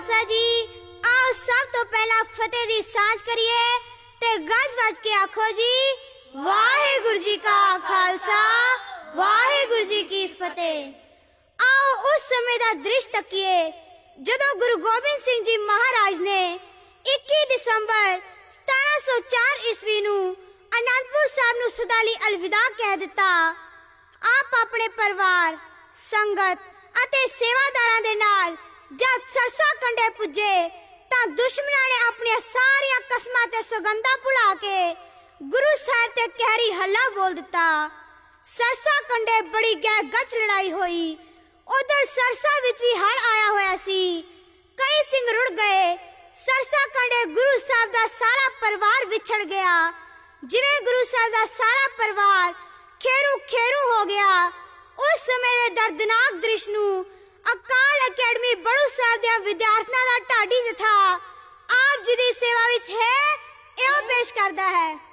खालसा जी आओ सब तो पहला फतेह दी सांझ करिए ते गज वज के आखो जी वाहेगुरु जी का खालसा वाहेगुरु जी की फतेह। आओ उस समय दा दृश्य तकिए जदों गुरु गोबिंद सिंह जी महाराज ने 21 दिसंबर 1704 ईस्वी नू आनंदपुर साहब नू सुदाली अलविदा कह दिता। आप अपने परिवार संगत अते सेवादारां दे नाल जद सरसा कंडे पुजे तां दुश्मनां ने अपनी सारियां कसमां ते सौगंधां भुला के गुरु साहब ते कहरी हल्ला बोल दिता। सरसा कंडे बड़ी गै गच लड़ाई होई। उधर सरसा विच भी हड़ आया होया सी। कई सिंह रुड़ गए। सरसा कंडे गुरु साहब दा सारा परिवार विछड़ गया। जिवें गुरु साहब दा सारा परिवार खेरू खेरू हो गया। उस समय दे दर्दनाक दृश्य नू अकाल अकेडमी बड़ू साहब दे विद्यार्थियों दा ढाडी जथा आप जी दी सेवा विच है एओ पेश करदा है।